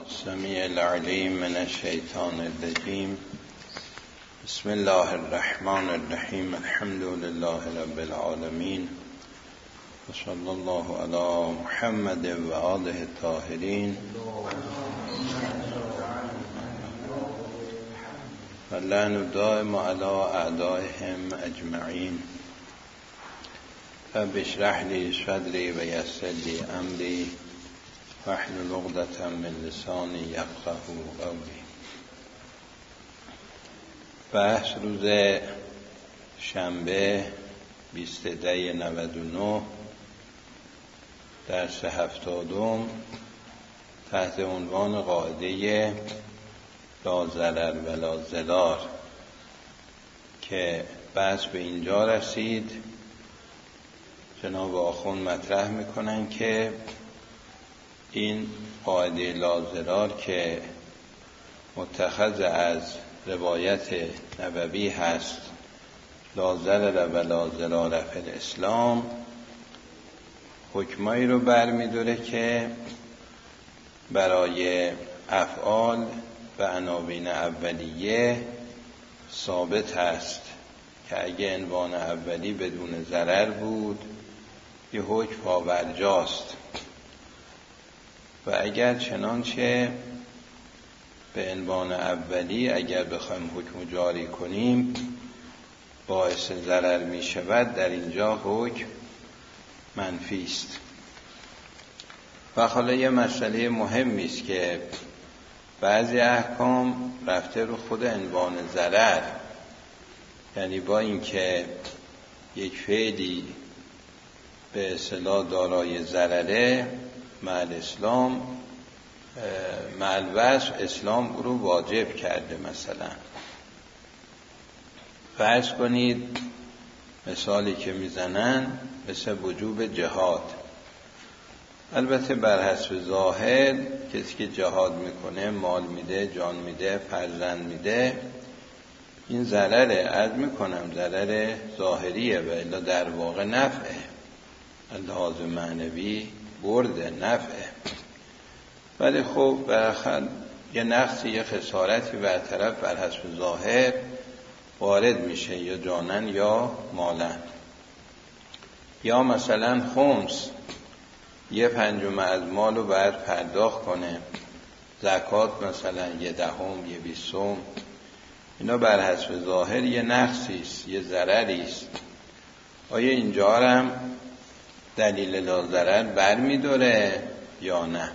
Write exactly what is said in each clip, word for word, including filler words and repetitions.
السمیع العلیم من الشیطان الرجیم. بسم الله الرحمن الرحیم. الحمد لله رب العالمین و صلی الله علی محمد و آله الطاهرین و لعن دائم علی اعدائهم اجمعین. رب اشرح لی صدری و یسر لی امری واحلل عقدة من لسانی یفقهوا قولی. بحث روز شنبه بیست دی نود و نه درس هفتادم تحت عنوان قاعده لا ضرر ولا ضرار که بحث به اینجا رسید. جناب آخوند مطرح میکنن که این قاعده لا ضرار که متخذ از روایت نبوی هست، لا ضرر و لا ضرار فی الاسلام، حکمایی رو برمی‌داره که برای افعال و عناوین اولیه ثابت هست که اگه عنوان اولی بدون ضرر بود یه حکم پاورجاست و اگر چنانچه به عنوان اولی اگر بخوایم حکم جاری کنیم باعث ضرر می شود، در اینجا حکم منفی است. و حالا یه مسئله مهمی است که بعضی احکام رفته رو خود عنوان ضرر، یعنی با اینکه یک فعلی به اصطلاح دارای ضرره، مع الاسلام مع الوصف اسلام او رو واجب کرده. مثلا فرض کنید مثالی که میزنن مثل وجوب جهاد. البته بر حسب ظاهر کسی که جهاد میکنه مال میده، جان میده، فرزند میده، این ضرره. عرض میکنم ضرر ظاهریه و الا در واقع نفعه، لحاظ معنوی برده نفعه. ولی خب برخلاف یه نقصی یه خسارتی برطرف بر حسب ظاهر وارد میشه، یا جانن یا مالن. یا مثلا خمس یه پنجم از مال رو باید پرداخت کنه، زکات مثلا یه دهم یه بیستم، اینا بر حسب ظاهر یه نقصی است، یه ضرری است. آیا اینجا هم دلیل لا ضرر برمی‌داره یا نه؟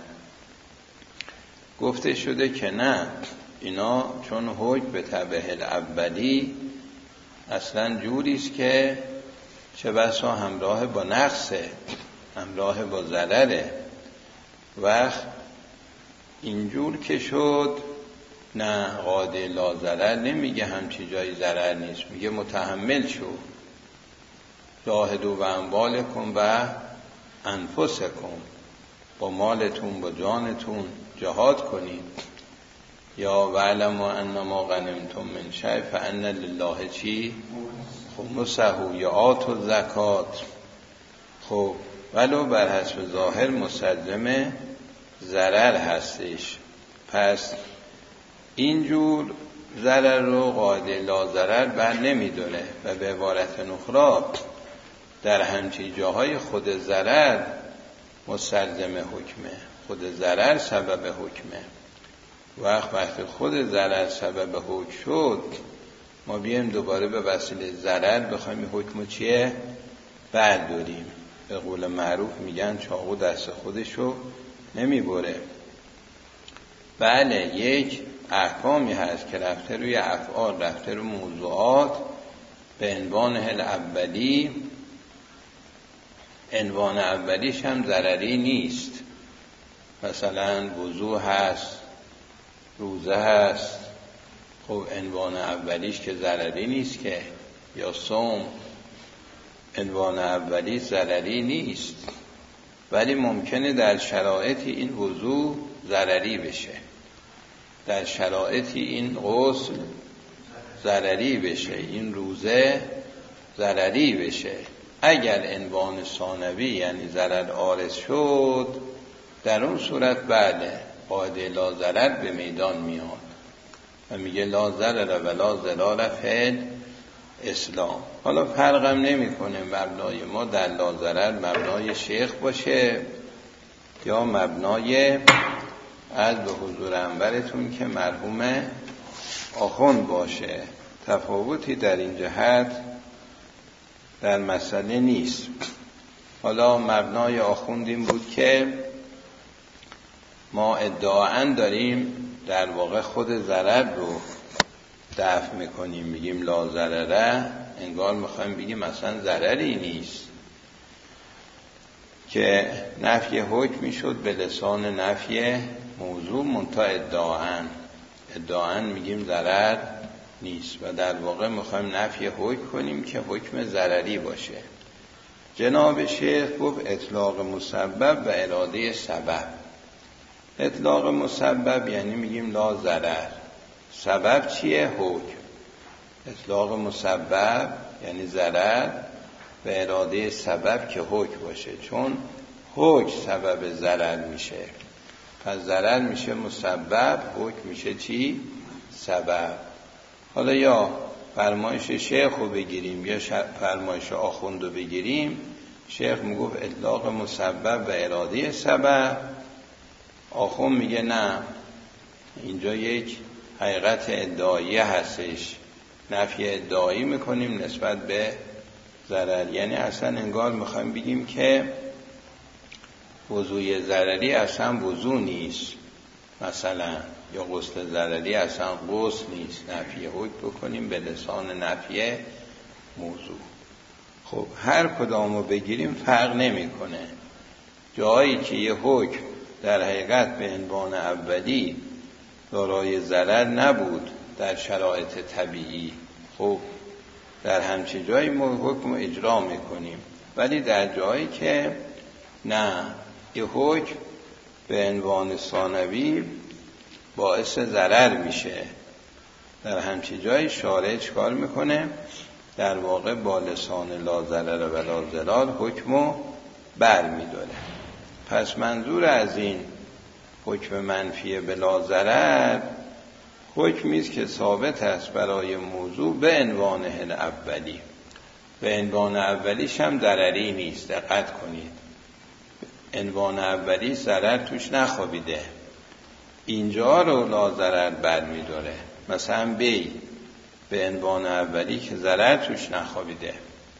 گفته شده که نه، اینا چون حکم به تبع الاولی اصلا جوری است که چه بسا همراه با نقصه، همراه با ضرره. وقت اینجور که شد نه، قاعده لا ضرر نمیگه همچی جایی ضرر نیست، میگه متحمل شو، جاهدوا و اموالکم و انفسکم، با مالتون با جانتون جهاد کنید. یا واعلموا انما غنمتم من شیء فان لله چی خمسه یا آتوا الزکات. خب ولو بر حسب ظاهر مستلزم ضرر هستش. پس اینجور ضرر رو قاعده لا ضرر بر نمیداره و به عبارت اخرى در همچی جاهای خود ضرر مستلزم حکمه، خود ضرر سبب حکمه. وقت وقتی خود ضرر سبب حکم شد، ما بیایم دوباره به وسیله ضرر بخوایم حکم چیه برداریم. به قول معروف میگن چاقو دست خودشو نمیبره. بله، یک احکامی هست که رفته روی افعال، رفته روی موضوعات به عنوان هل اولی، عنوان اولیش هم ضرری نیست. مثلا وضو هست، روزه هست، خب عنوان اولیش که ضرری نیست که. یا صوم، عنوان اولیش ضرری نیست، ولی ممکنه در شرایطی این وضو ضرری بشه، در شرایطی این غسل ضرری بشه، این روزه ضرری بشه. اگر عنوان ثانوی یعنی ضرر عارض شد، در اون صورت بله قاعده لا ضرر به میدان میاد و میگه لا ضرر و لا ضرار فی اسلام. حالا فرقم نمیکنه مبنای ما در لا ضرر مبنای شیخ باشه یا مبنای از به حضور انورتون که مرحوم آخوند باشه، تفاوتی در این جهت در مسئله نیست. حالا مبنای آخوند این بود که ما ادعااً داریم در واقع خود ضرر رو دفع میکنیم، میگیم لا ضرره، انگار میخوایم بگیم مثلا ضرری نیست، که نفی حکم میشد به لسان نفی موضوع منتها ادعااً ادعااً میگیم ضرر نیست و در واقع میخوایم نفی حکم کنیم که حکم ضرری باشه. جناب شیخ گفت اطلاق مسبب و اراده سبب. اطلاق مسبب یعنی میگیم لا ضرر، سبب چیه؟ حکم. اطلاق مسبب یعنی ضرر و اراده سبب که حکم باشه، چون حکم سبب ضرر میشه، پس ضرر میشه مسبب، حکم میشه چی؟ سبب. حالا یا فرمایش شیخ رو بگیریم یا فرمایش آخوند رو بگیریم. شیخ میگفت اطلاق مسبب و اراده سبب، آخوند میگه نه، اینجا یک حقیقت ادعایی هستش، نفی ادعایی میکنیم نسبت به ضرر. یعنی اصلا انگار میخوایم بگیم که وضوء ضرری اصلا وضوء نیست، مثلا یا غسل ضرری اصلا غسل نیست، نفی حکم بکنیم به لسان نفی موضوع. خب هر کدامو بگیریم فرق نمیکنه. جایی که یه حکم در حقیقت به عنوان اولی دارای ضرر نبود در شرایط طبیعی، خب در همچین جایی ما حکم اجرا میکنیم، ولی در جایی که نه، یه حکم به عنوان ثانوی باعث ضرر میشه، در همچین جایی شارع چکار میکنه؟ در واقع با لسان لا ضرر و لا ضرار حکمو بر میداره. پس منظور از این حکم منفی بلا ضرر حکمی است که ثابت است برای موضوع به عنوان اولی. به عنوان اولیش هم ضرری نیست، دقت کنید، عنوان اولی ضرر توش نخوابیده، اینجا رو لا ضرر بر میداره. مثلا بی به عنوان اولی که ضرر توش نخوابیده،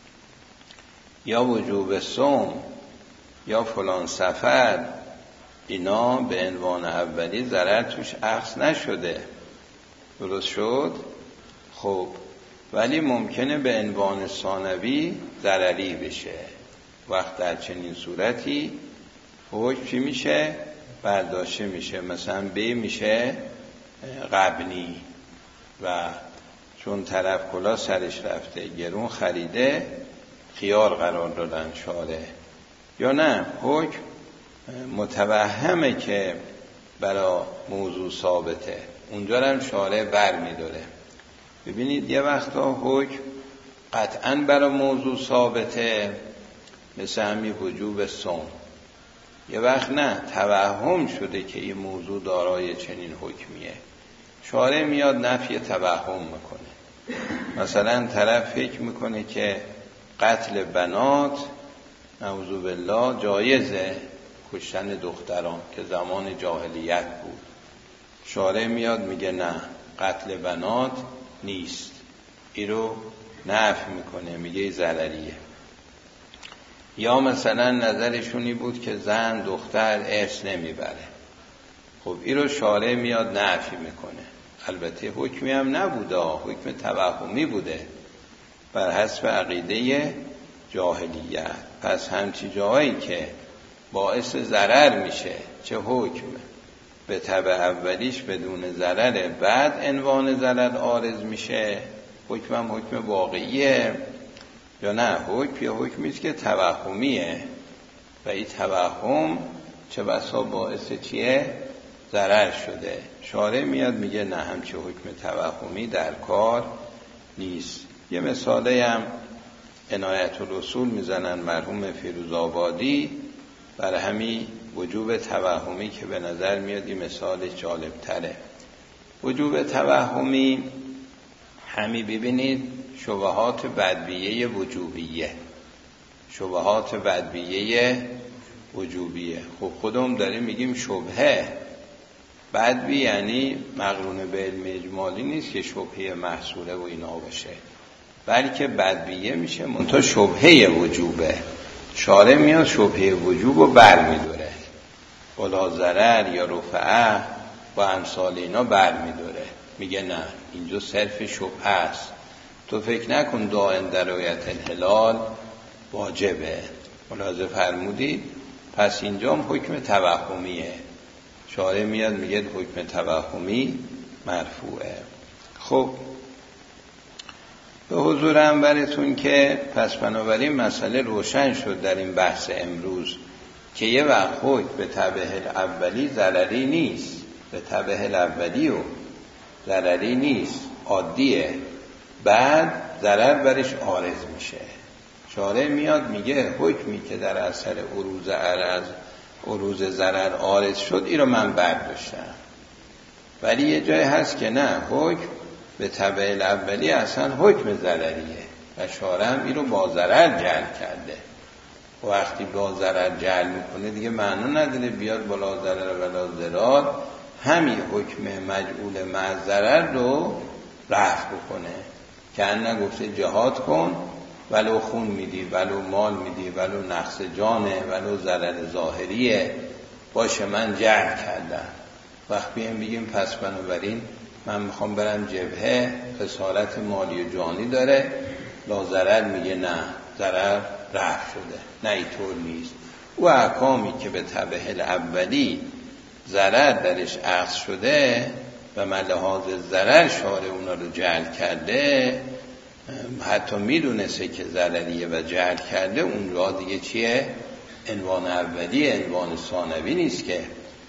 یا وجوب صوم یا فلان سفر، اینا به عنوان اولی ضرر توش اخذ نشده، درست شد؟ خب ولی ممکنه به عنوان ثانوی ضرری بشه. وقت در چنین صورتی حکم چی میشه؟ برداشته میشه. مثلا بی میشه غبنی و چون طرف کلا سرش رفته گرون خریده خیار قرار دادن شارع. یا نه، حکم متوهمه که برای موضوع ثابته، اونجا هم شارع بر میداره. ببینید یه وقتا حکم قطعاً برای موضوع ثابته، مثل همین وجوب صوم. یه وقت نه، توهم شده که این موضوع دارای چنین حکمیه، شارع میاد نفی توهم میکنه. مثلا طرف فکر میکنه که قتل بنات نعوذ بالله جایزه، کشتن دختران که زمان جاهلیت بود، شارع میاد میگه نه، قتل بنات نیست، این رو نفی میکنه، میگه ضرریه. یا مثلا نظرشونی بود که زن دختر ارث نمیبره، خب این رو شارع میاد نفی میکنه. البته حکمی هم نبوده، حکم توهمی بوده بر حسب عقیده جاهلیت. پس همچی جایی که باعث ضرر میشه، چه حکم به طبع اولیش بدون ضرر، بعد عنوان ضرر عارض میشه، حکم هم حکم واقعیه. یا نه، حکم یا حکمی است که توهمیه و این توهم چه بسا باعث چیه؟ ضرر شده. شارع میاد میگه نه، همچه حکم توهمی در کار نیست. یه مثالی هم عنایت الاصول میزنن مرحوم فیروزآبادی، برای همین وجوب توهمی که به نظر میاد این مثالش جالب تره. وجوب توهمی همی ببینید شبهات بدبیه وجوبیه، شبهات بدبیه وجوبیه. خب خودمون داریم میگیم شبهه. بدبی یعنی مقرون به علم اجمالی نیست که شبهه محصوله و اینا باشه، بلکه بدبیه میشه منتها شبهه وجوبه. شارع میاد شبهه وجوب رو بر میداره، ولا ضرر یا رفعه و امثال اینا بر میداره، میگه نه اینجا صرف شبهه است، تو فکر نکن دائن در رؤیت الهلال واجبه. ملاحظه فرمودید؟ پس اینجا هم حکم توهمیه. شارع میاد میگه حکم توهمی مرفوعه. خب به حضور انورتون که پس بنابراین مسئله روشن شد در این بحث امروز که یه وقت حکم به تبع الاولی ضرری نیست، به تبع الاولی و ضرری نیست، عادیه، بعد ضرر برش عارض میشه. شارع میاد میگه حکمی که در اثر عروض عرض عروض ضرر عارض شد این رو من برداشتم، ولی یه جای هست که نه، حکم به تبع الاولی اصلا حکم ضرریه و شارع هم این رو با ضرر جعل کرده. و وقتی با ضرر جعل میکنه دیگه معنا نداره بیاد بلا ضرر ولا ضرار همین حکم مجعول مع ضرر رو رفع بکنه که ان گفته جهاد کن ولو خون میدی ولو مال میدی ولو نقص جانه ولو ضرر ظاهریه باشه من جعل کردم. وقت بیم بگیم پس بنابراین من میخوام برم جبهه، خسارت مالی و جانی داره، لا ضرر میگه نه ضرر رفع شده. نه اینطور نیست. او احکامی که به تبع الاولی ضرر درش اخذ شده و من لحاظ ضرر شارع اونا رو جعل کرده، حتی میدونسته که ضرریه و جعل کرده، اون را دیگه چیه؟ عنوان اولی، عنوان ثانوی نیست که.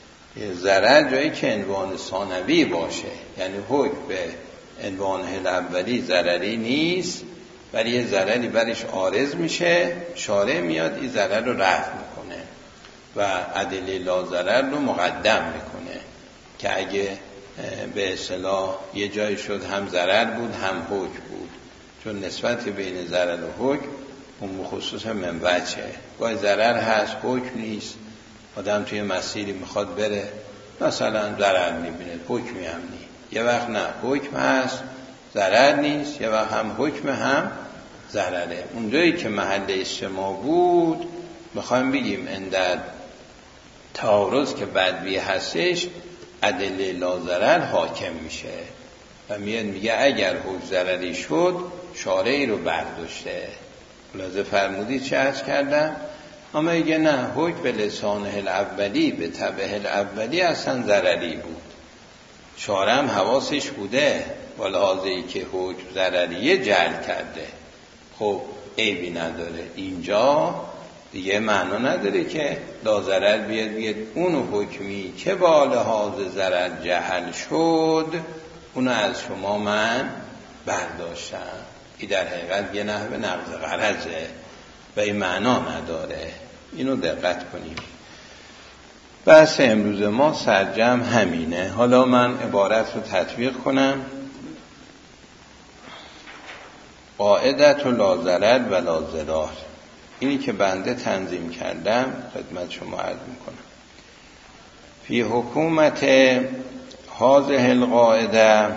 ضرر جایی که عنوان ثانوی باشه، یعنی حکم به عنوان اولی ضرری نیست ولی یه ضرری برش عارض میشه، شارع میاد این ضرر رو رفع میکنه و ادله لا ضرر رو مقدم میکنه که اگه به اصطلاح یه جایی شد هم ضرر بود هم حکم بود، چون نسبت بین ضرر و حکم اون خصوص منبعه. گاهی ضرر هست حکم نیست، آدم توی مسیری میخواد بره مثلا ضرر میبینه حکمی هم نیست، یه وقت نه حکم هست ضرر نیست، یه وقت هم حکم هم ضرره. اونجایی که محل اجتماع بود میخوایم بگیم اندر تعارض که بدبی هستش ادله لا ضرر حاکم میشه و میاد میگه اگر حکم ضرری شد شارعی رو برداشته. لازم فرمودید چه عرض کردم؟ اما میگه نه حکم به لسان الاولی به تبع الاولی اصلا ضرری بود، شارع هم حواسش بوده با لحاظی که حکم ضرریه جعل کرده، خب عیبی نداره. اینجا دیگه معنا نداره که لا ضرر بیاد بیاد اونو حکمی که با لحاظ ضرر جعل شد اونو از شما من برداشتم. این در حقیقت یه نحو نقض غرضه و این معنا نداره. اینو دقت کنیم. بحث امروز ما سرجم همینه. حالا من عبارت رو تطبیق کنم. قاعدت و لا ضرر و لا ضرار، اینی که بنده تنظیم کردم خدمت شما عرض میکنم. فی حکومت هذه القاعده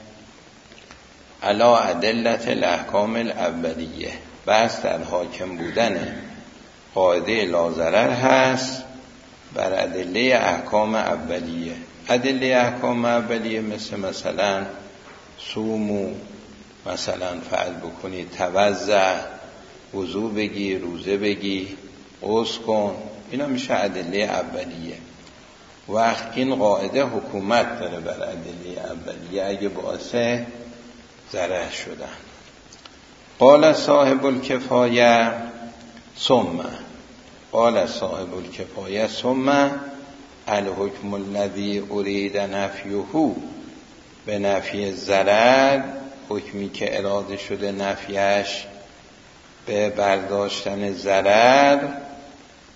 علی ادلت الاحکام الاولیه، بحث در حاکم بودن قاعده لا ضرر هست بر ادله احکام اولیه. ادله احکام اولیه مثل مثلا صومو، مثلا فعل بکنی، توزع، وضو بگی، روزه بگی، غسل کن، اینا میشه ادله اولیه. وقت این قاعده حکومت داره بر ادله اولیه اگه باعث ضرر شدن. قال صاحب الکفایه ثم، قال صاحب الکفایه ثم الحکم الذی ارید نفیه، به نفی ضرر، حکمی که اراده شده نفیش به برداشتن ضرر،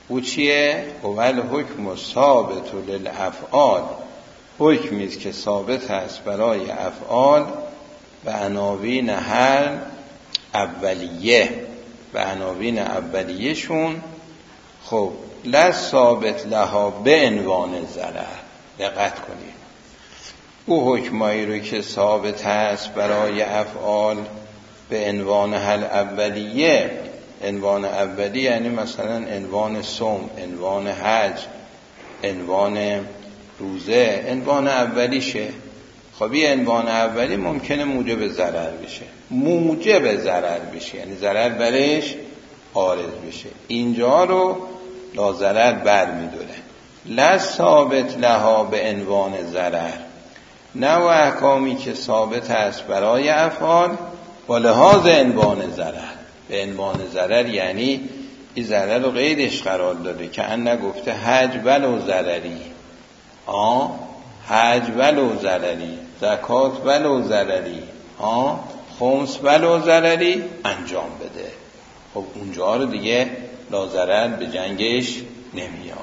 او چیه؟ اول حکم ثابت للافعال، حکمی است که ثابت است برای افعال و عناوین هر اولیه و عناوین اولیه شون. خب لا ثابت لها به عنوان ضرر. دقت کنید، او حکمایی رو که ثابت هست برای افعال به عنوان هر اولیه، عنوان اولیه یعنی مثلا عنوان صوم، عنوان حج، عنوان روزه، عنوان اولیشه. خب این عنوان اولی ممکنه موجب ضرر بشه، موجب ضرر بشه یعنی ضرر برش عارض بشه، اینجا رو لا ضرر بر میداره. لا ثابت لها به عنوان ضرر، نه و احکامی که ثابت است برای افعال با لحاظ عنوان ضرر. به عنوان ضرر یعنی این ضرر رو قیدش قرار داده که ان نگفته حج ولو ضرری، آه حج ولو ضرری، زکات ولو ضرری، آه خمس ولو ضرری انجام بده. خب اونجا رو دیگه لا ضرر به جنگش نمیاد.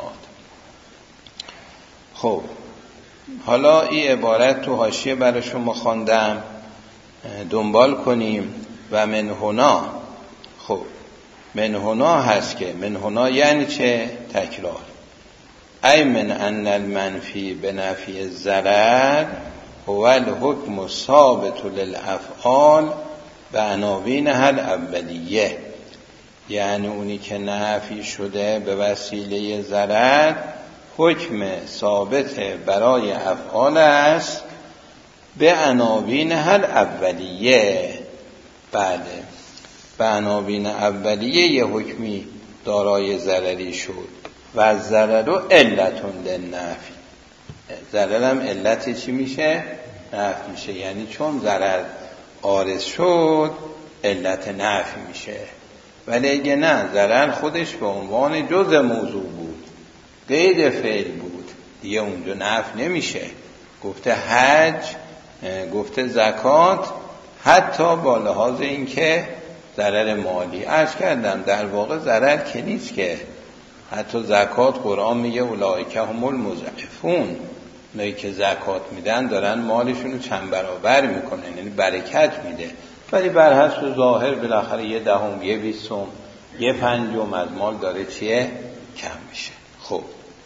خب حالا این عبارت تو حاشیه برای شما خواندم، دنبال کنیم. و من هنا، خب من هنا هست که من هنا یعنی چه؟ تکرار. ای من ان المنفی به نفی الضرر هو الحکم ثابت للافعال و عناوین هر اولیه، یعنی اونی که نفی شده به وسیله ضرر حکم ثابت برای افعال است به عناوین هر اولیه. بله، به عناوین اولیه یه حکمی دارای ضرری شد و ضرر و علتون للنفی، ضرر هم علت چی میشه؟ نفی میشه. یعنی چون ضرر عارض شد علت نفی میشه. ولی اگه نه، ضرر خودش به عنوان جزء موضوع بود، قید فعل بود، دیگه اونجا نفی نمیشه. گفته حج، گفته زکات، حتی با لحاظ این که ضرر مالی. عرض کردم در واقع ضرر که نیست که، حتی زکات قرآن میگه اولئک هم المضعفون، اونایی که زکات میدن دارن مالشون رو چند برابر میکنن، یعنی برکت میده. ولی بر حسب ظاهر بالاخره یه دهم، یه بیستم، یه پنجم از مال داره چیه؟ کم میشه. خب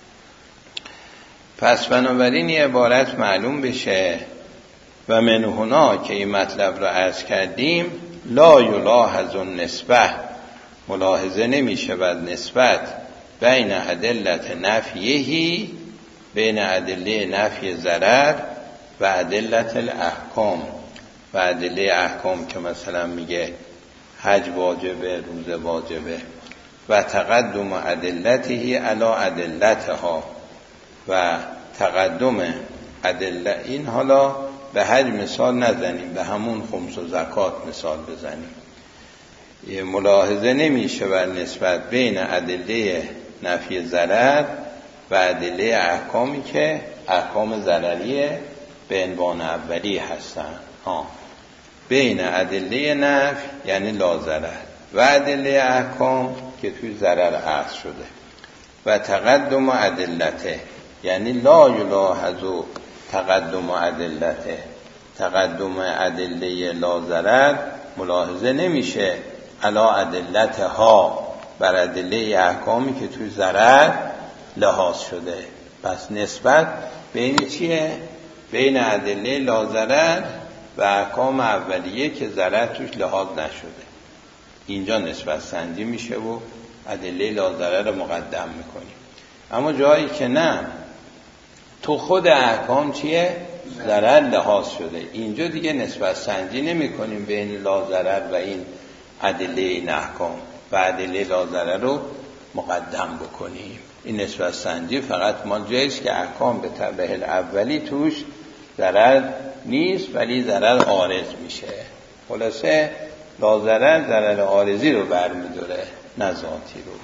پس بنابراین این عبارت معلوم بشه. و من هنا که این مطلب رو عرض کردیم، لا یلاحظ النسبه، ملاحظه نمیشه بعد نسبت بین ادلت نفیهی، بین ادله نفی ضرر و ادلت الاحکام، و ادله احکام که مثلا میگه حج واجبه، روزه واجبه، و تقدم ادلته علی ادلتها، و تقدم ادله. این حالا به حج مثال نزنیم، به همون خمس و زکات مثال بزنیم. یه ملاحظه نمیشه بر نسبت بین ادله نفی ضرر و ادله احکامی که احکام ضرریه به عنوان اولی هستن. ها، بین ادله نفی یعنی لا ضرر و ادله احکام که توی ضرر عطف شده، و تقدم ادلته یعنی لا یلاحظ تقدم ادلته، تقدم ادله لا ضرر ملاحظه نمیشه علا ادلتها، بر ادله احکامی که توی ضرر لحاظ شده. پس نسبت بین چیه؟ بین ادله لا ضرر و احکام اولیه که ضرر توش لحاظ نشده، اینجا نسبت سنجی میشه و ادله لا ضرر رو مقدم میکنیم. اما جایی که نه، تو خود احکام چیه؟ ضرر لحاظ شده، اینجا دیگه نسبت سنجی نمی کنیم بین لا ضرر و این ادله این احکام و ادله لا ضرر رو مقدم بکنیم. این نسبت سنجی فقط مال جاییست که احکام به طبع اولی توش ضرر نیست ولی ضرر عارض میشه. خلاصه لا ضرر ضرر عارضی رو برمی‌داره نه ذاتی رو.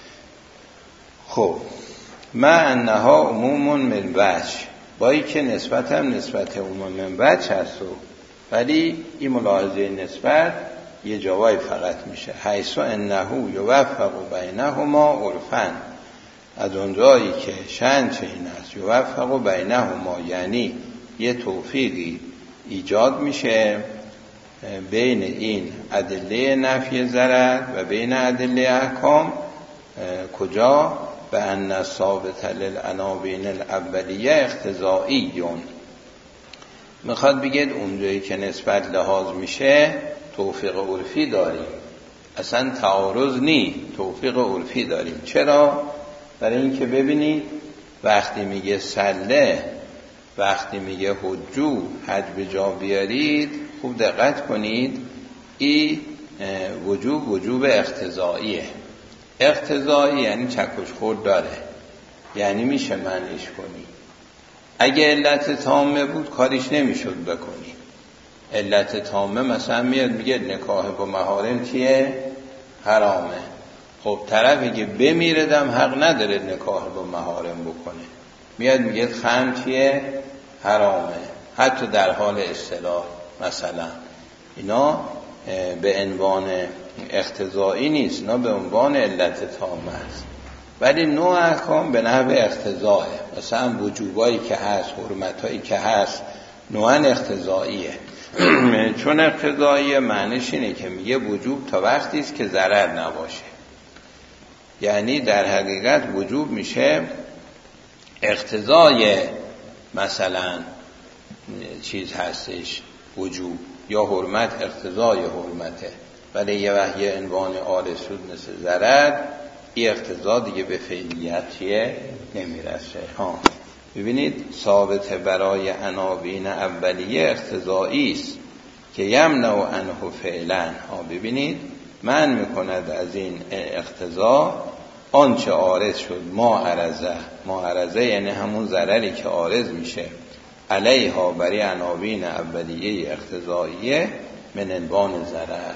خب ما انها عموم من وجه، با این که نسبت هم نسبت عموم من وجه هست، ولی این ملاحظه نسبت یه جوای فقط میشه. حیث انه یوفق بینهما عرفاً، از اونجایی که شأن چنین است یوفق و بینهما، یعنی یه توفیقی ایجاد میشه بین این ادله نفی ضرر و بین ادله احکام. کجا؟ به ان ثابت للعناوین الاولیه اقتضائیون. میخواد بگید اونجایی که نسبت لحاظ میشه توفیق عرفی داریم، اصلا تعارض نی، توفیق عرفی داریم. چرا؟ برای اینکه ببینید وقتی میگه سله، وقتی میگه حجو، حج به جا بیارید، خوب دقت کنید، این وجوب وجوب اقتضاییه. اقتضایی یعنی چکش خورد داره، یعنی میشه معنیش کنی. اگه علت تامه بود کاریش نمیشد بکنی. علت تامه مثلا میاد میگه نکاح با محارم چیه؟ حرامه. خب طرفی که بمیردم حق نداره نکاح با محارم بکنه، میاد میگه خمر چیه؟ حرامه، حتی در حال اصطلاح. مثلا اینا به عنوان اقتضایی نیست، اینا به عنوان علت تامه است. ولی نوع احکام به نحو اقتضاه، مثلا وجوبایی که هست، حرمتایی که هست، نوعا اقتضاییه. چون اقتضاییه معنیش اینه که میگه وجوب تا وقتی است که ضرر نباشه. یعنی در حقیقت وجوب میشه اقتضای مثلا چیز هستش وجوب، یا حرمت اقتضای حرمته، ولی یه وحی عنوان آرز شد مثل ضرر، این اقتضا دیگه به فعلیت چیه؟ نمیرسه. ها ببینید ثابت برای عناوین اولیه اقتضایی است که یمنع عنه فعلا. ها ببینید من میکند از این اقتضا آنچه عارض شد ما عرضه. ما عرضه یعنی همون ضرری که عارض میشه علیها برای عناوین اولیه اقتضاییه من عنوان ضرر.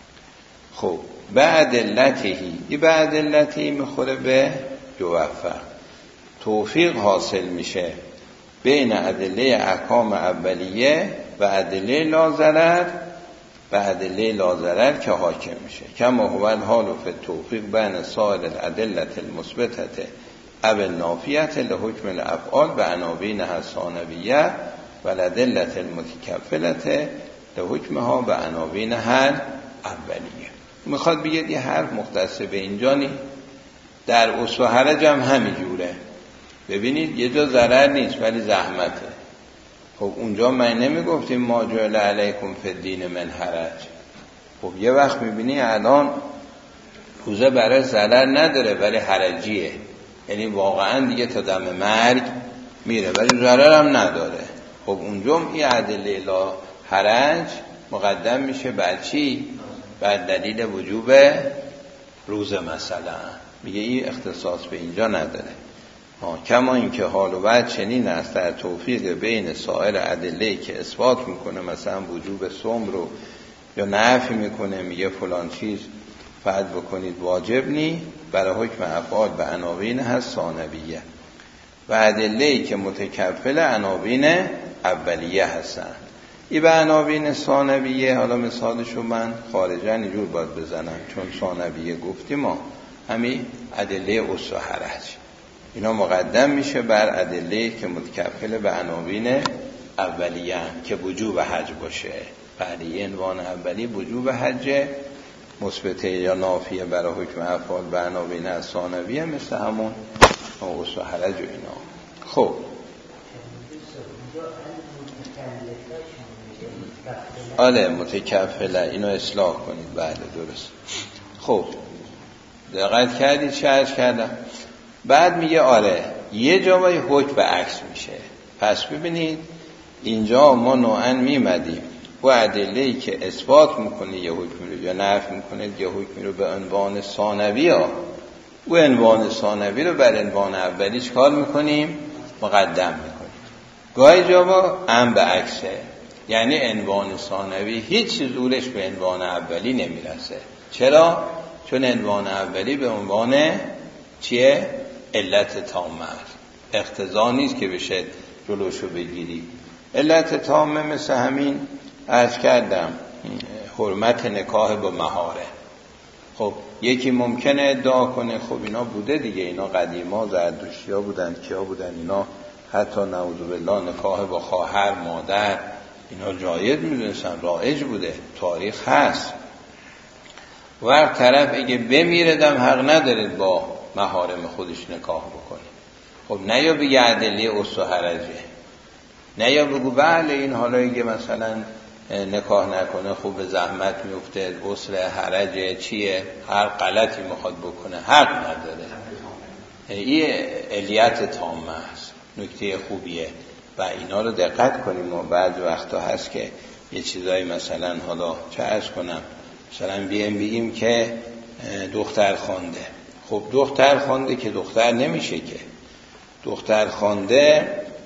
خب بعد علتهی، این بعد علتهی میخوره به یوفق. توفیق حاصل میشه بین ادله احکام اولیه و ادله لا و ادله لا ضرر که حاکم میشه. کما هو الحال فی التوفیق بین سایر الادله المثبته او النافیه لحکم الافعال و عناوین ثانویه و الادله المتکفله لحکمها و عناوین اولیه. میخواد بگید یه حرف مختص به اینجا نی، در اصل و حرج هم همینجوره. ببینید یه جا ضرر نیست ولی زحمته. خب اونجا من نمیگفتیم ما جعل علیکم فی الدین من حرج. خب یه وقت میبینی الان روزه برای ضرر نداره ولی حرجیه، یعنی واقعا دیگه تا دم مرگ میره ولی ضرر هم نداره. خب اونجا این ادله لا حرج مقدم میشه بر چی؟ بر دلیل وجوب روزه. مثلا میگه این اختصاص به اینجا نداره. کما اینکه حال و بعد چنین است در توفیق بین سایر ادله‌ای که اثبات میکنه مثلا وجوب صوم رو یا نفی میکنه، میگه فلان چیز فعل بکنید واجب نی، برای حکم افعال به عناوین هست ثانویه و ادله‌ای که متکفل عناوین اولیه هستن. این به عناوین ثانویه، حالا مثالشو من خارجا اینجور باید بزنم چون ثانویه گفتیم ما همین ادله اصل و حرج، اینا مقدم میشه بر ادله که متکفل به عناوین اولیه که وجوب حج باشه. بعدی عنوان اولی وجوب حج مثبته یا نافیه برای حکم افعال به عناوین ثانویه مثل همون اصل و حرج و اینا. خب آره متکفله، اینو اصلاح کنید. بله درست. خب دقت کردید چه عرض کردم؟ بعد میگه آره یه جایی حکم به عکس میشه. پس ببینید اینجا ما نوعا میمدیم و ادله‌ای که اثبات میکنه یه حکمی رو یا نفی میکنه یه حکمی رو به عنوان ثانوی ها و عنوان ثانوی رو بر عنوان اولی چکار میکنیم؟ مقدم میکنیم. گاهی جا هم به عکسه، یعنی عنوان ثانوی هیچ زورش به عنوان اولی نمیرسه. چرا؟ چون عنوان اولی به عنوان چیه؟ علت تامه، اقتضا نیست که بشه جلوشو بگیری. علت تامه مثل همین عرض کردم حرمت نکاح با مهاره. خب یکی ممکنه ادعا کنه خب اینا بوده دیگه، اینا قدیما زردشتی‌ها بودن، کیا بودن، اینا حتی نعوذ بالله نکاح با خواهر مادر اینا جایز میدونستن، رایج بوده، تاریخ هست. و هر طرف اگه بمیردم حق ندارید با محارم خودش نکاح بکنه. خب نه یا بگه ادله اصل و حرجه، نه یا بگو بله این حالا اگه مثلا نکاح نکنه خوب به زحمت میفته، اصل حرجه چیه، هر غلطی میخواد بکنه حق نداره. این علیت تامه است، نکته خوبیه و اینا رو دقت کنیم. و بعض وقتا هست که یه چیزایی مثلا حالا چه عرض کنم، مثلا بیم بگیم که دختر خوانده. خب دختر خوانده که دختر نمیشه که، دختر خوانده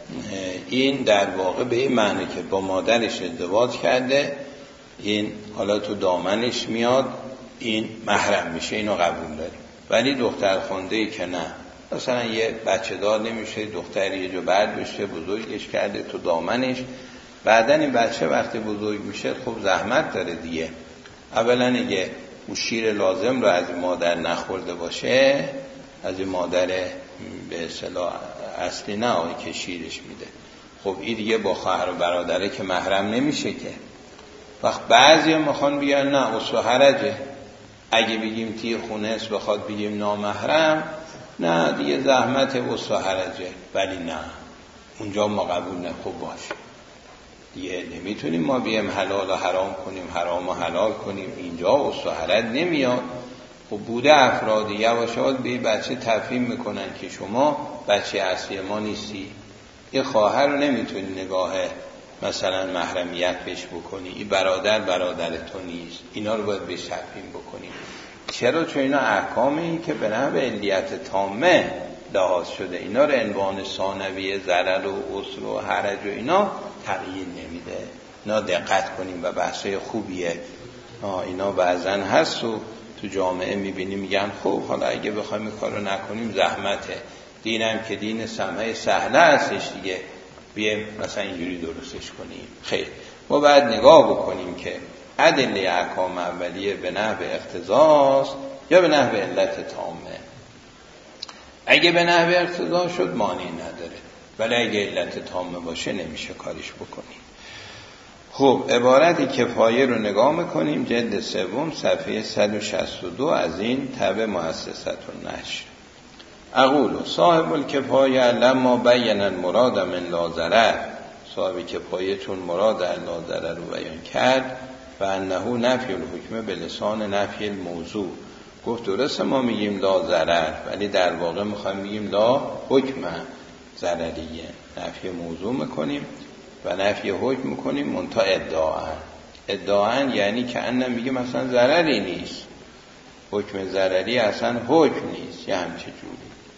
این در واقع به این معنی که با مادرش ازدواج کرده، این حالا تو دامنش میاد، این محرم میشه، اینو قبول داریم. ولی دختر خوانده که نه، مثلا یه بچه دار نمیشه، دختری یه جو برد بشه بزرگش کرده تو دامنش، بعدن این بچه وقتی بزرگ میشه خب زحمت داره دیگه. اولا اگه اون شیر لازم رو از این مادر نخورده باشه، از این مادر به اصطلاح اصلی نه آقایی که شیرش میده، خب این دیگه با خواهر و برادره که محرم نمیشه که. وقت بعضی هم میخوان بگن نه اصل و حرجه، اگه بگیم تیر خونه است بخواد بگیم نامحرم، نه دیگه زحمت اصل و حرجه. ولی نه اونجا ما قبول نه. خب باشه دیگه نمیتونیم ما بیم حلال و حرام کنیم، حرام و حلال کنیم، اینجا اصل و حرج نمیاد. خب بوده افرادی یواشات به بچه تفهیم میکنن که شما بچه اصلی ما نیستی، یه خواهر رو نمیتونی نگاه مثلا محرمیت بهش بکنی، این برادر برادر تو نیست، اینا رو باید بهش تفهیم بکنیم. چرا؟ چون اینا احکام این که به نحو علیت تامه لحاظ شده، اینا رو عنوان ثانویه ضرر و عسر و حرج و اینا تغییر نمیده. اینا دقت کنیم و بحثای خوبیه. اینا بعضن هست و تو جامعه میبینیم میگن خب حالا اگه بخوایم این کار رو نکنیم زحمته، دینم که دین سمحه سهله هستش دیگه، بیایم مثلا اینجوری درستش کنیم. خیر، ما باید نگاه بکنیم که ادله احکام اولیه به نحو اقتضاست یا به نحو علت تامه. اگه به نحو اقتضا شد مانعی نداره، ولی اگه علت تامه باشه نمیشه کارش بکنیم. خب عبارت کفایه رو نگاه میکنیم، جلد سوم صفحه صد و شصت و دو از این تبع مؤسسة النشر. اقول صاحب الکفایه لما بین المراد من لا ضرر، صاحب کفایه چون مراد لا ضرر رو بیان کرد و انه نفی الحکم به لسان نفی الموضوع، گفت درسته ما میگیم لا ضرر ولی در واقع میخوایم بگیم لا حکم ضرریه، نفی موضوع میکنیم و نفی حکم میکنیم منتها ادعاً. ادعاً یعنی که انم میگه مثلا ضرری نیست، حکم ضرری اصلا حکم نیست، یه همچه جوری.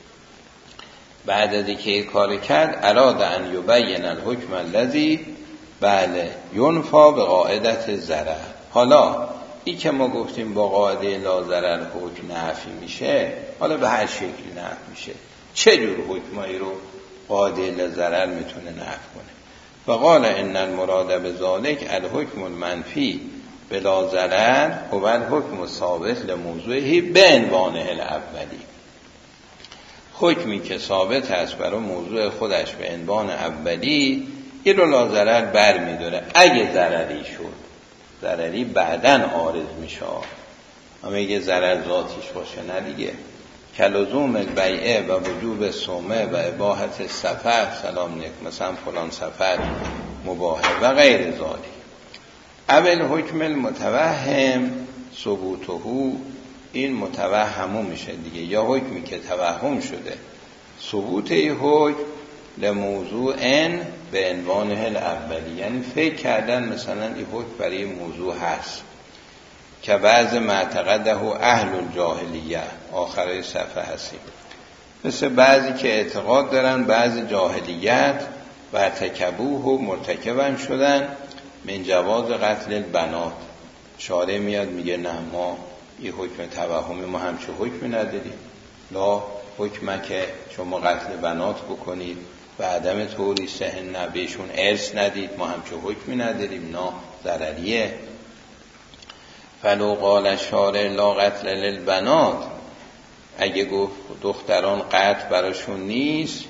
بعد از اینکه کار کرد اراد ان یبین الحکم الذی بله ینفا به قاعدت ضرر. حالا این که ما گفتیم با قاعده لا ضرر حکم نفی میشه، حالا به هر شکلی نفی میشه. چه جور حکمایی رو قاعده لا ضرر میتونه نفی کنه؟ و قال ان المراد بذلک الحکم المنفی بلا ضرر هو الحکم ثابت لموضوعه به عنوانه الاولی. حکمی که ثابت هست برای موضوع خودش به عنوان اولی، این رو لا ضرر بر میداره. اگه ضرری شد، ضرری بعدن عارض میشه، اما اگه ضرر ذاتیش باشه نه دیگه. کلزوم البیعه و وجوب صومه و اباحت سفر، سلام نیک مثلا فلان سفر مباحه و غیر ذالی. اول حکم المتوهم ثبوته، این متوهمون میشه دیگه، یا حکمی که توهم شده ثبوت این حکم لموضوع ان به عنوانه الاولی، یعنی فکر کردن مثلا این حکم برای موضوع هست که بعض معتقده اهل الجاهلیه، آخرای صفحه هستیم، مثل بعضی که اعتقاد دارن بعض جاهلیت و ارتکبوه و مرتکبن شدن من جواز قتل البنات. شارع میاد میگه نه ما این حکم توهمی ما همچه حکمی نداریم، لا حکمه که شما قتل بنات بکنید و عدم توریث نه بهشون ارث ندید، ما همچه حکمی نداریم، نه ضرریه. فلو قال شارع لا قتل للبنات، اگه گفت دختران قتل براشون نیست،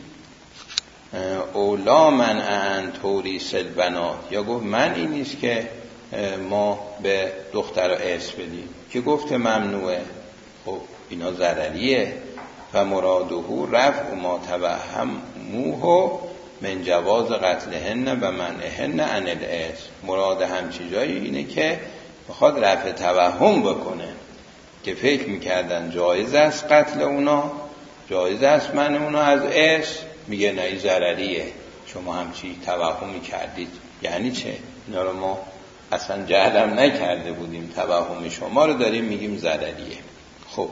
اولا من ان توریث البنات، یا گفت من این نیست که ما به دخترها ارث بدیم، که گفت ممنوعه. خب اینا ضرریه. و مراده رفع ما توهموه من جواز قتلهن و منعهن عن الارث. مراد همچی جایی اینه که بخواد رفع توهم بکنه که فکر میکردن جایز است قتل اونا، جایز است منع اونا از ارث، میگه نه این ضرریه، شما همچی توهمی کردید. یعنی چه؟ اینا رو ما اصلا جهلم نکرده بودیم، توهم شما رو داریم میگیم ضرریه. خب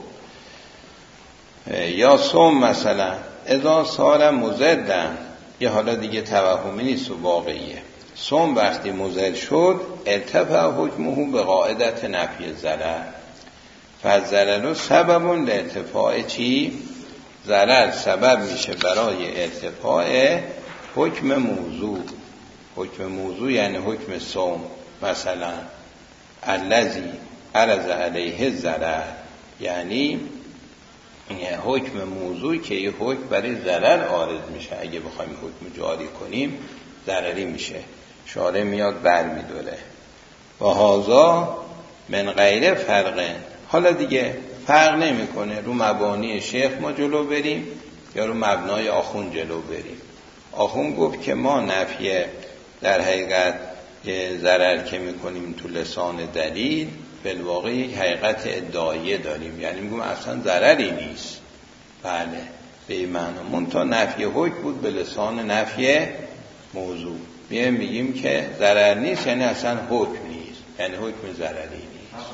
یا سوم مثلا اذا صار مضرا، یه حالا دیگه توهمی نیست و واقعیه. سوم وقتی مضر شد ارتفع حکمه به قاعدت نفی ضرر، فالضرر سبب لارتفاع چی؟ ضرر سبب میشه برای ارتفاع حکم موضوع. حکم موضوع یعنی حکم سوم. مثلا الذی عرض علیه ضرر، یعنی حکم موضوع که یه حکم برای ضرر عارض میشه، اگه بخوایم حکم جاری کنیم ضرری میشه، شارع میاد بر میداره. و هذا من غیر فرق، حالا دیگه فرق نمیکنه رو مبانی شیخ ما جلو بریم یا رو مبنای آخون جلو بریم. آخون گفت که ما نفی در حقیقت ضرر که میکنیم تو لسان دلیل بالواقع یک حقیقت ادعایه داریم، یعنی میگم اصلا ضرری نیست. بله به این معنی منتها نفی حکم بود به لسان نفی موضوع. میگیم میگیم که ضرر نیست یعنی اصلا حکم نیست، یعنی حکم ضرری نیست.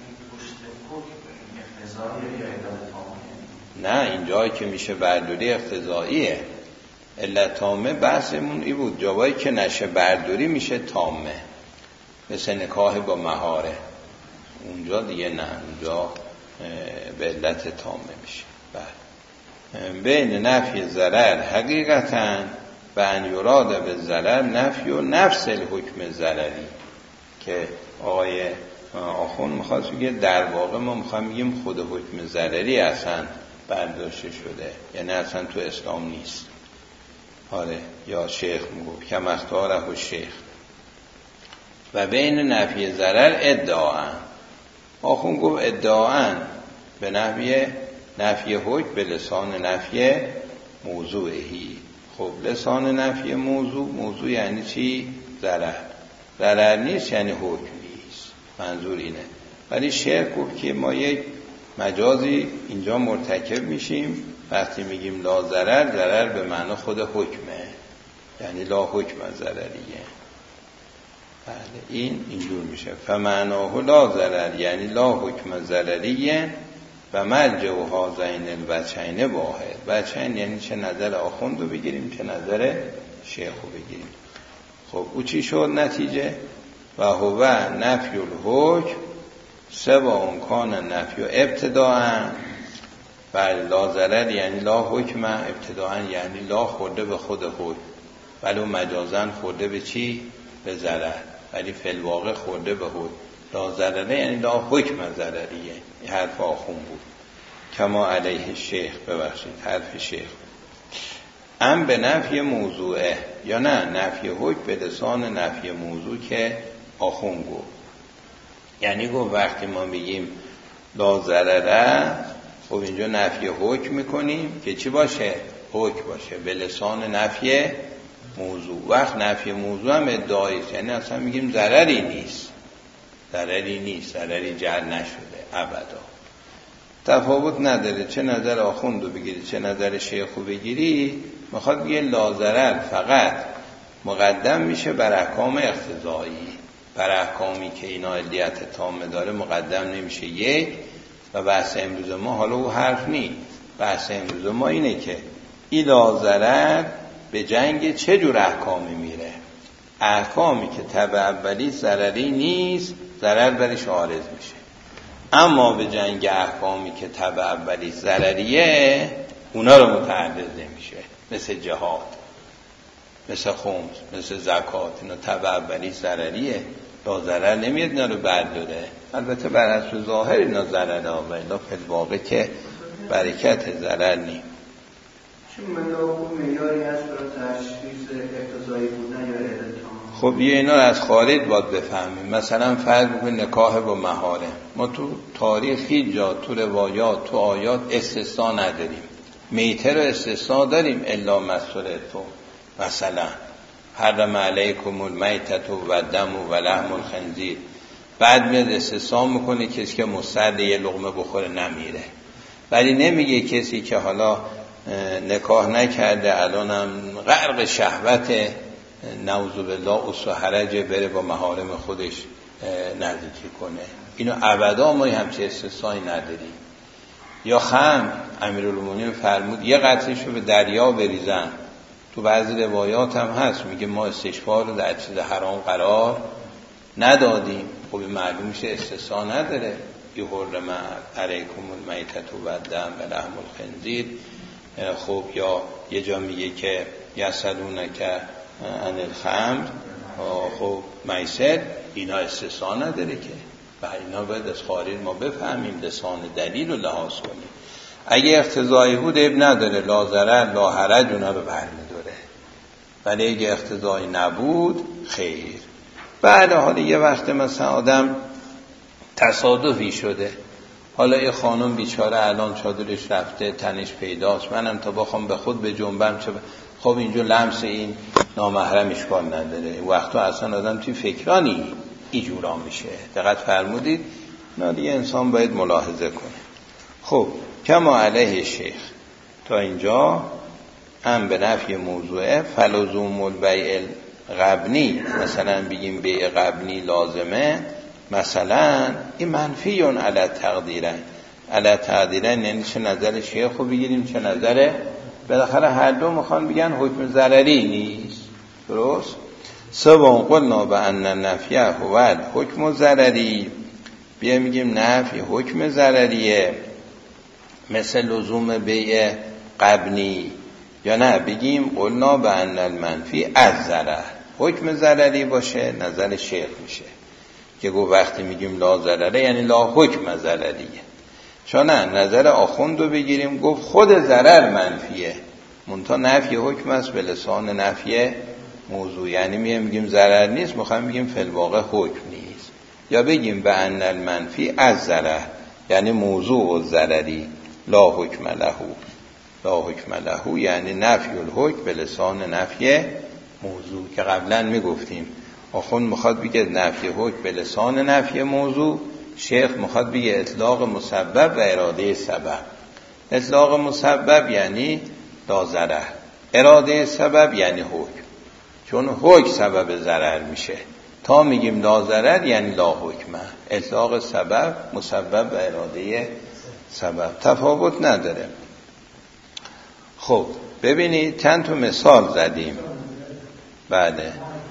نه این جایی که میشه برداری اقتضاییه. علت تامه بحثمون ای بود، جایی که نشه برداری میشه تامه، مثل نکاح با مهاره، اونجا دیگه نه، اونجا به علت تامه میشه. بله بین نفی ضرر حقیقتاً و ان یراد به ضرر نفی و نفس الحکم ضرری، که آقای آخون میخواست بگه در واقع ما میخوایم بگیم خود حکم ضرری اصلا برداشته شده، یعنی اصلا تو اسلام نیست. آره یا شیخ میگفت کم اختاره و شیخ. و بین نفی ضرر ادعاً، آخون گفت ادعاً به نفی نفی حکم به لسان نفی موضوعی. خب لسان نفی موضوع، موضوع یعنی چی؟ ضرر. ضرر نیست یعنی حکم نیست، منظور اینه. ولی شیخ گفت که ما یک مجازی اینجا مرتکب میشیم وقتی میگیم لا ضرر، ضرر به معنی خود حکمه، یعنی لا حکم ضرریه. بله این اینجور میشه. فمعناه لا ضرر یعنی لا حکم ضرریه و مرجع و هازین الوجهین واحد. وجهین یعنی چه نظر آخوند رو بگیریم چه نظر شیخ رو بگیریم. خب او چی شد نتیجه؟ و هو نفی الحکم سوا امکان نفی و ابتداء. بله لا ضرر یعنی لا حکم، ابتداء یعنی لا خورده به خود حکم، ولو مجازن خورده به چی؟ به ضرر، ولی فی الواقع خورده به حکم. لا ضرره یعنی لا حکم ضرریه. این حرف آخون بود. کما علیه شیخ، ببخشید حرف شیخ. ام به نفی موضوعه، یا نه نفی حکم به لسان نفی موضوع که آخون گفت. یعنی گفت وقتی ما میگیم لا ضرره، خب اینجا نفی حکم میکنیم که چی باشه؟ حکم باشه به لسان نفی موضوع. وقت نفی موضوع هم ادعایی است، یعنی اصلا میگیم ضرری نیست، ضرری نیست، ضرری جعل نشده ابدا. تفاوت نداره چه نظر آخوند رو بگیری چه نظر شیخ رو بگیری، میخواد بگه لا ضرر فقط مقدم میشه بر احکام اقتضایی، بر احکامی که اینا علیت تامه داره مقدم نمیشه. یک و بحث امروز ما حالا او حرف نی، بحث امروز ما اینه که این لا ضرر به جنگ چه جور احکامی میره. احکامی که تبع اولی ضرری نیست ضرر برش عارض میشه، اما به جنگ احکامی که تبع اولی ضرریه اونا رو متعرض نمیشه، مثل جهاد، مثل خمس، مثل زکات. اینا تبع اولی ضرریه، لا ضرر نمیاد اینا رو برداره. البته بر حسب ظاهر اینا ضرره و الا فی الواقع که برکت ضرر نیم. چون ملاک و معیاری هست برای تشخیص اقتضایی بودن یا علت؟ خب یه اینا رو از خارج باید بفهمیم. مثلا فرض بکنید نکاح با مهاره، ما تو تاریخ هیچ جا تو روایات تو آیات استثناء نداریم. میته رو استثناء داریم الا مسرتو، مثلا حرم علیکم المیتة و الدم و لحم الخنزیر، بعد میاد استثناء میکنه کسی که مستعد یه لقمه بخوره نمیره، ولی نمیگه کسی که حالا نکاح نکرده الانم غرق شهوت نعوذ بالله اصل و حرج بره با محارم خودش نزدیکی کنه. اینو ابدا ما همچه استثنایی نداریم. یا خمر، امیرالمومنین فرمود یه قطره‌شو به دریا بریزن، تو بعضی روایات هم هست میگه ما استشفا رو در چیز حرام قرار ندادیم. خب معلوم میشه استثنا نداره. یحرم علیکم المیتة و الدم و لحم الخنزیر. خب یا یه جا میگه که یسألونک عن الخمر، خب میسر، اینا استثنا نداره که. و اینا باید از خارج ما بفهمیم، لسان دلیل رو لحاظ کنیم. اگه اقتضایی بود اب نداره، لا ضرر لا حرج اونا رو برمی‌داره، ولی اگه اقتضایی نبود خیر. بعد حالا یه وقت مثلا آدم تصادفی شده، حالا یه خانم بیچاره الان چادرش رفته تنش پیداست، منم تا بخوام به خود به جنبم چه ب... خب اینجا لمس این نامحرم اشکال نداره. این وقتا اصلا آدم توی فکرانی اینجورا میشه. دقت فرمودید؟ نه انسان باید ملاحظه کنه. خب کما علیه شیخ تا اینجا هم به نفی موضوعه. فلزوم البیع قبنی، مثلا بگیم بیع قبنی لازمه، مثلا این منفیون علی تقدیرن. علی تقدیرن یعنی چه نظر شیخ رو بگیریم چه نظر، بالاخره هر دو میخوان بگن حکم ضرری نیست. درست؟ سوان قلنا به ان نفیه هو حکم ضرری، بیا میگیم نفی حکم ضرریه مثل لزوم بیع قبنی، یا نه بگیم قلنا به ان المنفی از ضرر حکم ضرری باشه. نظر شیخ میشه که گو وقتی میگیم لا ضرره یعنی لا حکم ضرریه. چون نه نظر آخوند رو بگیریم گفت خود ضرر منفیه، منتها نفی حکم است به لسان نفی موضوع، یعنی میگیم ضرر نیست، میخوایم بگیم فی الواقع حکم نیست. یا بگیم به ان المنفی از ضرر یعنی موضوع ضرری، لا حکم له، لا حکم له یعنی نفی الحکم به لسان نفی موضوع که قبلا میگفتیم. آخوند میخواد بگه نفی حکم به لسان نفی موضوع، شیخ میخواد بگه اطلاق مسبب و اراده سبب. اطلاق مسبب یعنی لا ضرر، اراده سبب یعنی حکم، چون حکم سبب ضرر میشه. تا میگیم لا ضرر یعنی لا حکمه. اطلاق سبب مسبب و اراده سبب تفاوت نداره. خب ببینید چند تا مثال زدیم. بعده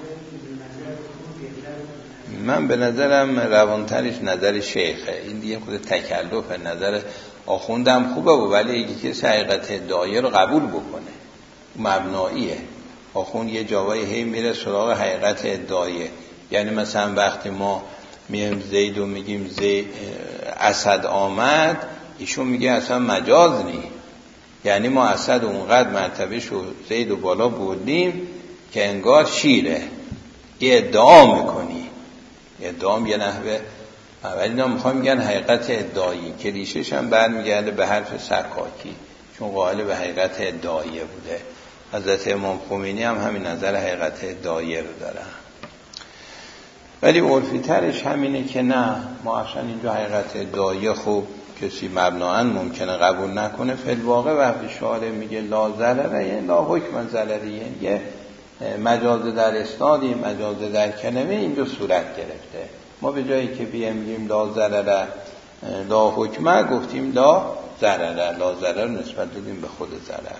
من به نظرم روانترش نظر شیخه، این دیگه خود تکلف. نظر آخوندم خوبه و ولی اگه کسی حقیقت ادعایی رو قبول بکنه مبناییه. آخوند یه جاوایی هی میره سراغ حقیقت ادعاییه. یعنی مثلا وقتی ما میایم زید و میگیم زید اسد آمد، ایشون میگه اصلا مجاز نی، یعنی ما اسد اونقدر مرتبهش و زید و بالا بردیم که انگار شیره. یه ادعا میکنی، ادعام یه نحوه، ولی اینا میخوام میگن حقیقت ادعایی که ریشش هم برمیگرده به حرف سکاکی، چون قائل به حقیقت ادعاییه بوده. حضرت امام خمینی هم همین نظر حقیقت ادعاییه رو دارن. ولی عرفی ترش همینه که نه، ما اصلا اینجا حقیقت ادعاییه خوب کسی مبناً ممکنه قبول نکنه. فی الواقع وقتی شارع میگه لا ضرره یعنی لا حکم ضرریه، یه مجاز در اسنادی مجاز در کلمه اینجا صورت گرفته. ما به جایی که بیایم میگیم لا ضرره لا حکمه گفتیم لا ضرره، لا ضرر نسبت دادیم به خود ضرر.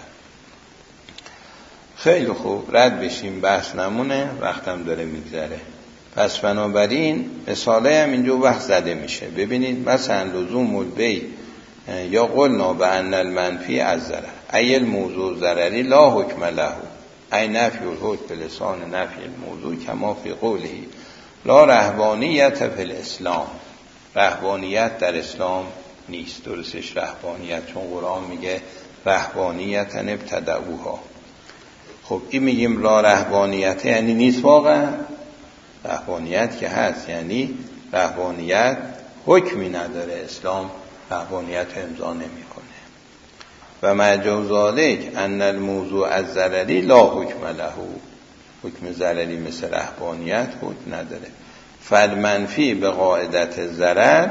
خیلی خوب رد بشیم، بحث نمونه، وقتم داره میگذره. پس بنابراین مثاله هم اینجا وقت زده میشه. ببینید مثلا لزوم البیع یا قلنا به ان المنفی از ضرر ای الموضوع ضرری لا حکم له ای نفی الحکم به لسان نفی الموضوع کما فی قوله لا رهبانیت فی الاسلام، رهبانیت در اسلام نیست. درستش رهبانیت، چون قرآن میگه رهبانیت ابتدعوها. خب این میگیم لا رهبانیت یعنی نیست واقعا؟ رهبانیت که هست، یعنی رهبانیت حکمی نداره، اسلام رهبانیت امضا نمیکنه. و مجاز ذالک ان الموضوع از ضرری لا حکم له، حکم ضرری مثل رهبانیت حکم نداره. فالمنفی به قاعدت ضرر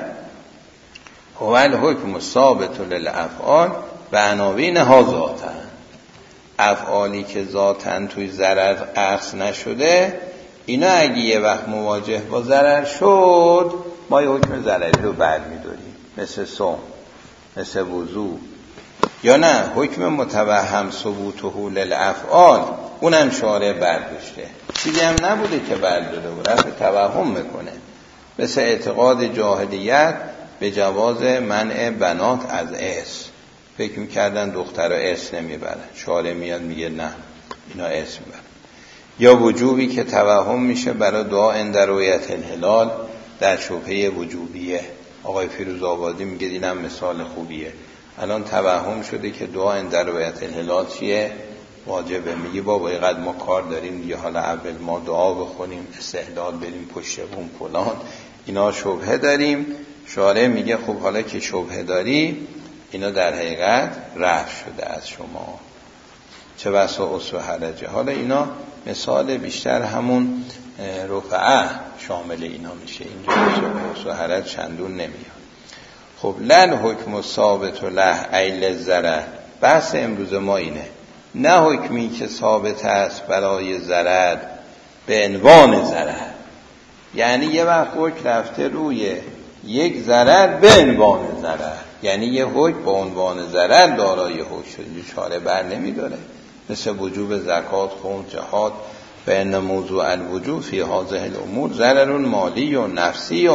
هو الحکم ثابت للافعال و عناوینها ذاتا، افعالی که ذاتن توی ضرر اخذ نشده، اینا اگه یه وقت مواجه با ضرر شد ما یه حکم ضرری رو برمی‌داریم، مثل صوم، مثل وضو. یا نه حکم متوهم ثبوته للافعال، اونم شارع برداشته، چیزی هم نبوده که برداره و رفع توهم میکنه. مثل اعتقاد جاهلیت به جواز منع بنات از ارث، فکر میکردن دخترها ارث نمیبرن، شارع میاد میگه نه اینا ارث میبرن. یا وجوبی که توهم میشه برای دعا عند رؤیت الهلال در شبهه وجوبیه. آقای فیروزآبادی میگه اینم مثال خوبیه. الان توهم شده که دعا عند رؤیت الهلال چیه؟ واجبه. میگی بابا اینقدر ما کار داریم دیگه، حالا اول ما دعا بخونیم، استهلال بریم پشت بوم فلان، اینا شبهه داریم. شارع میگه خب حالا که شبهه داری، اینا در حقیقت رفع شده از شما، چه بسا اسوه حرجه. حالا اینا مثال بیشتر همون رفعه شامل اینا میشه، اینجا اسوه حرج چندون نمیاد. خب لن حکم ثابت و له ایل ضرر، بحث امروز ما اینه، نه حکمی که ثابت است برای ضرر به عنوان ضرر، یعنی یه وقت حکم رفته روی یک ضرر به عنوان ضرر، یعنی یه حکم با عنوان ضرر دارای حکم شده، چاره بر نمیداره. مثل وجوب زکات، خون، جهاد. و ان موضوع الوجوب فی هذه الامور ضرر مالی و نفسی.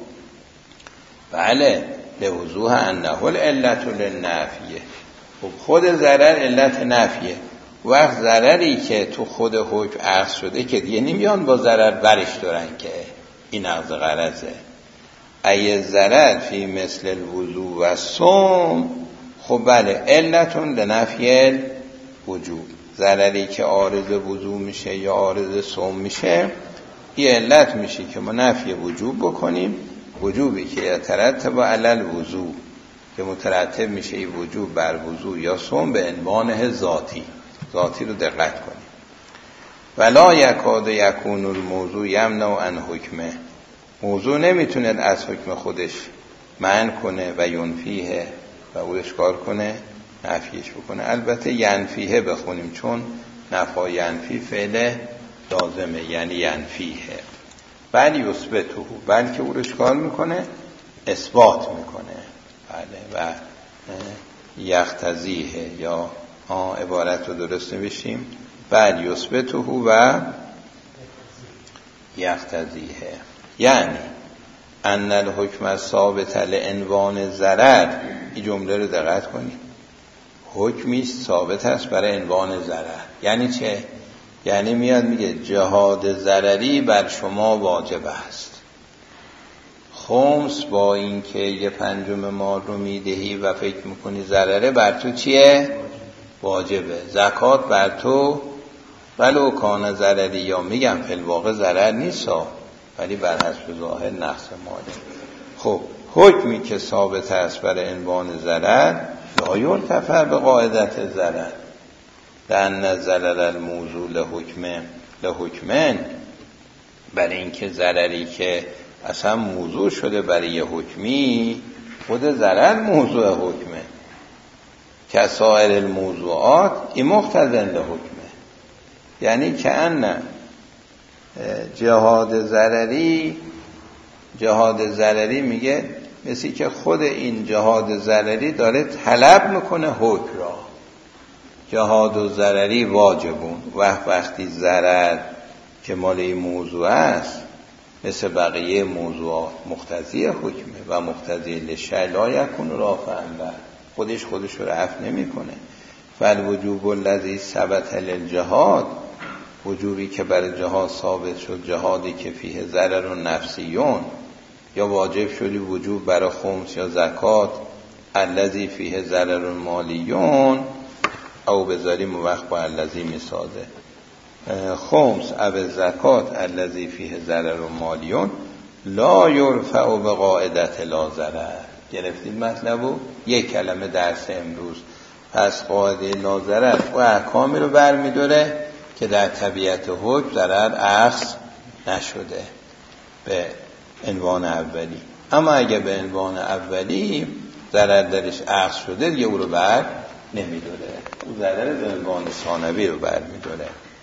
بله لوضوح انه العلت للنفیه. خب خود ضرر علت نفیه. وقت ضرری که تو خود حکم اخذ شده که دیگه نمیان با ضرر برش دارن که این اخذ غرضه. ای ضرر فی مثل الوضوء و صوم، خب بله علتون لنفی وجوب. ضرری که عارض وضوء میشه یا عارض صوم میشه، این علت میشه که ما نفی وجوب بکنیم. وجوبی که یترتب علی الوضوء، که مترتب میشه این وجوب بر وضوء یا صوم به عنوان ذاتی. ذاتی رو دقت کنیم. ولا یکاد یکون الموضوع یمنع عن حکمه، موضوع نمیتونه از حکم خودش منع کنه و ینفیه و او اشکار کنه، نفیش بکنه. البته ینفیه بخونیم چون نفا ینفی فعل لازمه، یعنی ینفیه. بل یثبته، بلکه او اشکار میکنه، اثبات میکنه. بله. و یقتضیه، یا آه عبارت رو درست نوشیم، بل یثبته و یقتضیه، یعنی ان الحکم الثابت لعنوان ضرر. این جمله رو دقت کنید، حکمی ثابت است برای عنوان ضرر. یعنی چه؟ یعنی میاد میگه جهاد ضرری بر شما واجب است. خمس با این که یه پنجم مال رو میدهی و فکر میکنی ضرره، بر تو چیه؟ واجبه. زکات بر تو ولو کان ضرری، یا میگم فی الواقع ضرر نیست ولی بر حسب ظاهر نقص ماله. خب حکمی که ثابت است برای عنوان ضرر لا یلتفت به قاعدت ضرر، لأن ضرر الموضوع لحکمه لحکمن، برای اینکه ضرری که اصلا موضوع شده برای حکمی، خود ضرر موضوع حکمه که سایر الموضوعات این مقتضن لحکمه. یعنی که ان جهاد ضرری، جهاد ضرری میگه مثل که خود این جهاد ضرری داره طلب میکنه حکم را. جهاد و ضرری واجبون، و وقتی ضرر که مال این موضوع است مثل بقیه موضوعات مقتضی حکمه و مقتضی لشرع لا یکون رافعا، خودش خودش رو رفع نمیکنه. فالوجوب الذی ثبت للجهاد وجوبی که برای جهاد ثابت شد جهادی که فیه ضرر و نفسیون، یا واجب شدی وجوب برای خمس یا زکات الذی فیه ضرر مالیون، او بذاریم وقت با الذی میسازه خمس او زکات الذی فیه ضرر مالیون لا یرفع بقاعدت لا ضرر. گرفتید مطلبو؟ یک کلمه درس امروز. پس قاعده لا ضرر و احکامی رو برمی‌داره که در طبیعت حکم ضرر اخذ نشده به عنوان اولی، اما اگه به عنوان اولی ضرر درش اخذ شده دیگه او رو بر نمی‌داره، او ضرر به عنوان ثانوی رو برمی‌داره.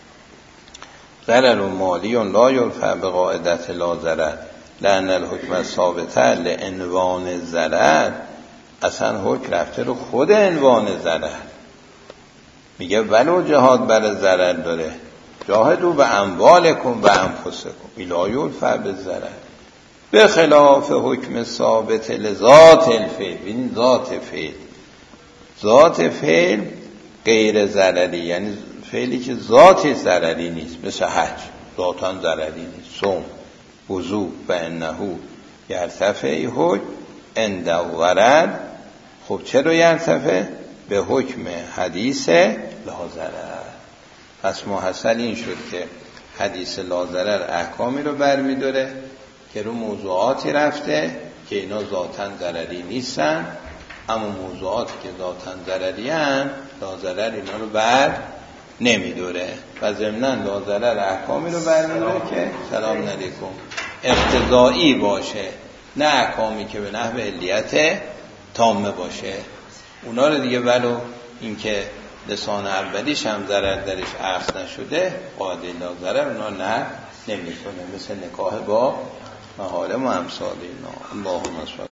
ضرر مالی لا یرفع بقاعدت لا ضرر لأن الحکم ثابت لعنوان ضرر. اصلا حکم رفته رو خود عنوان ضرر، میگه ولو جهاد برای ضرر داره جاهدوا به اموالکم و انفسکم لا یرفع بالضرر، به خلاف حکم ثابت لذات الفعل. ببین ذات فعل، ذات فعل غیر ضرری، یعنی فعلی که ذات ضرری نیست، مثل حج ذاتاً ضرری نیست، صوم، وضو و انه یرتفع حکم عند الغرض. خب چرا یرتفع؟ به حکم حدیث لا ضرر. پس محصل این شد که حدیث لا ضرر احکامی رو برمی‌داره که رو موضوعاتی رفته که اینا ذاتاً ضرری نیستن، اما موضوعاتی که ذاتاً ضرری هستند لا ضرر اینا رو بر نمی‌داره و ضمناً لا ضرر احکامی رو برمی‌داره که سلام علیکم اقتضایی باشه، نه احکامی که به نحو علیت تامه باشه. اونا رو دیگه ولو اینکه لسان اولیش هم ضرر درش اخذ نشده قاعده لا ضرر اونا نه نمی‌کنه، مثل نکاح با محارم و امثال اینا. اللهم صل